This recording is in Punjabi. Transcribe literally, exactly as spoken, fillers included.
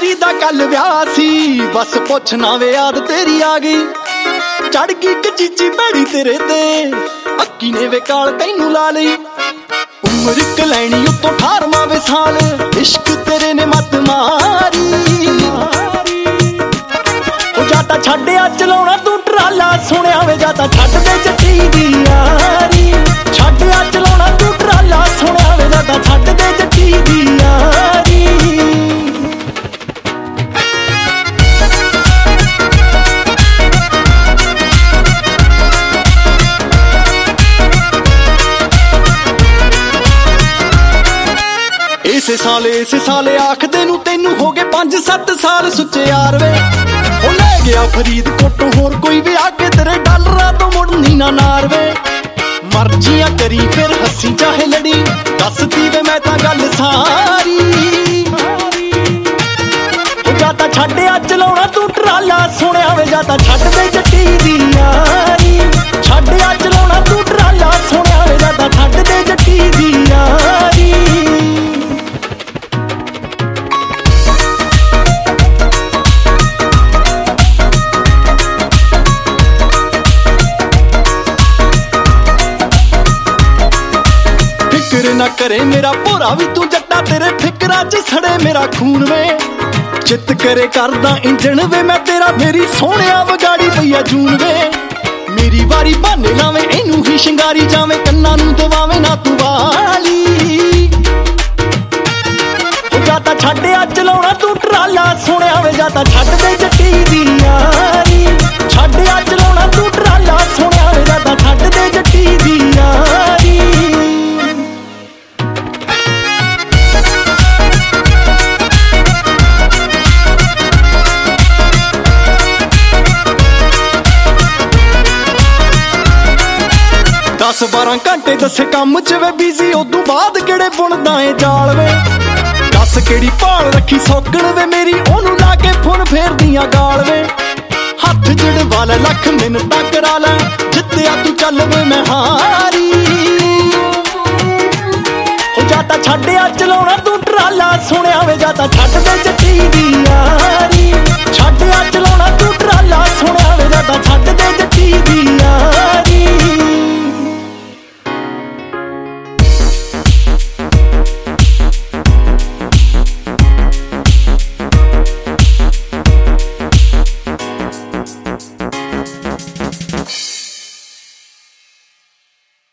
ਕੁੜੀ ਦਾ ਕੱਲ ਵਿਆਹ ਸੀ, ਬਸ ਪੁੱਛਣਾ ਵੇ ਯਾਦ ਤੇਰੀ ਆ ਗਈ। ਚੜ ਗਈ ਕਚੀਚੀ ਭੈੜੀ ਤੇਰੇ ਤੇ, ਅੱਕੀ ਨੇ ਵੇ ਕਾਲ ਤੈਨੂੰ ਲਾ ਲਈ। ਉਮਰ ਕਲੈਣੀ ਉੱਤੋਂ ਅਠਾਰਵਾਂ ਵੇ ਸਾਲ, ਇਸ਼ਕ ਤੇਰੇ ਨੇ ਮੱਤ ਮਾਰੀ। ਉਹ ਜਾਤਾ ਛੱਡਿਆ ਚਲਾਉਣਾ ਤੂੰ ਟਰਾਲਾ, ਸੁਣਿਆ ਵੇ ਜਾਤਾ ਛੱਡ ਦੇ ਜੱਟੀ ਦੀ ਯਾਰੀ। ਛੱਡਿਆ ਚਲਾਉਣਾ ਤੂੰ ਟਰਾਲਾ, ਸੁਣਿਆ ਵੇ ਜਾਤਾ ਛੱਡ ਦੇ ਜੱਟੀ ਦੀ ਯਾਰੀ। ਇਸੇ ਸਾਲ ਇਸੇ ਸਾਲ ਆਖਦੇ ਨੂੰ ਤੈਨੂੰ ਹੋ ਗਏ ਪੰਜ ਸੱਤ ਸਾਲ ਸੁੱਚੇ ਯਾਰ ਵੇ। ਉਹ ਲੈ ਗਿਆ ਫਰੀਦਕੋਟ ਹੋਰ ਕੋਈ ਵੀ ਆ ਕੇ ਤੇਰੇ ਡਾਲਰਾਂ ਤੋਂ ਮੁੜਨੀ ਨਾ ਨਾਰ ਵੇ। ਮਰਜ਼ੀਆਂ ਕਰੀ ਫਿਰ ਹੱਸੀ ਚਾਹੇ ਲੜੀ, ਦੱਸਦੀ ਵੇ ਮੈਂ ਤਾਂ ਗੱਲ ਸਾਰੀ। ਉਹ ਜਾਤਾ ਛੱਡਿਆ ਚਲਾਉਣਾ ਤੂੰ ਟਰਾਲਾ, ਸੁਣਿਆ ਵੇ ਜਾਤਾ ਛੱਡ ਦੇ ਜੱਟੀ ਦੀ ਯਾਰੀ। ਛੱਡਿਆ ਚਲਾਉਣਾ ਤੂੰ ਟਰਾਲਾ, ਸੁਣਿਆ ਵੇ ਜਾਤਾ ਛੱਡ ਦੇ ਜੱਟੀ ਦੀ ਯਾਰੀ। ਫਿਕਰ ਨਾ ਕਰੇ ਮੇਰਾ ਭੋਰਾ ਵੀ ਤੂੰ ਜੱਟਾ, ਤੇਰੇ ਫਿਕਰਾਂ 'ਚ ਸੜੇ ਮੇਰਾ ਖੂਨ ਵੇ। ਚਿੱਤ ਕਰੇ ਕਰਦਾ ਇੰਜਣ ਵੇ ਮੈਂ ਤੇਰਾ, ਮੇਰੀ ਸੋਹਣਿਆ ਵਗਾੜੀ ਪਈਆ ਜੂਨ ਵੇ। ਮੇਰੀ ਵਾਰੀ ਬਹਾਨੇ ਲਾਵੇਂ ਇਹਨੂੰ ਹੀ ਸ਼ਿੰਗਾਰੀ ਜਾਵੇਂ, ਕੰਨਾਂ ਨੂੰ ਦਵਾਵੇਂ ਨਾ ਤੂੰ ਵਾਲੀ। ਉਹ ਜਾਤਾ ਛੱਡਿਆ ਚਲਾਉਣਾ ਤੂੰ ਟਰਾਲਾ, ਸੁਣਿਆ ਵੇ ਜਾਤਾ ਛੱਡ ਦੇ ਜੱਟੀ ਦੀ ਯਾਰੀ। ਛੱਡਿਆ ਚਲਾਉਣਾ ਤੂੰ ਟਰਾਲਾ, ਸੁਣਿਆ ਵੇ ਜਾਤਾ ਛੱਡ ਦੇ ਜੱਟੀ ਦੀ ਯਾਰੀ। ਦਸ ਬਾਰਾਂ ਘੰਟੇ ਦੱਸੇ ਕੰਮ 'ਚ ਵੇ ਬਿਜ਼ੀ, ਉਦੋਂ ਬਾਅਦ ਕਿਹੜੇ ਬੁਣਦਾ ਏ ਜਾਲ ਵੇ। ਦੱਸ ਕਿਹੜੀ ਭਾਲ ਰੱਖੀ ਸੌਕਣ ਵੇ ਮੇਰੀ, ਉਹਨੂੰ ਲਾ ਕੇ ਫੁੱਲ ਫੇਰਦੀਆਂ ਗਾਲ ਵੇ। ਹੱਥ ਜੜਵਾ ਲੈ ਲੱਖ ਮਿੰਨਤਾਂ ਕਰਾ ਲੈ, ਜਿੱਤਿਆ ਤੂੰ ਚੱਲ ਵੇ ਮੈਂ ਹਾਰੀ। ਉਹ ਜਾਤਾ ਛੱਡਿਆ ਚਲਾਉਣਾ ਤੂੰ ਟਰਾਲਾ, ਸੁਣਿਆ ਵੇ ਜਾਤਾ ਛੱਡ ਦੇ ਜੱਟੀ ਦੀ ਯਾਰੀ।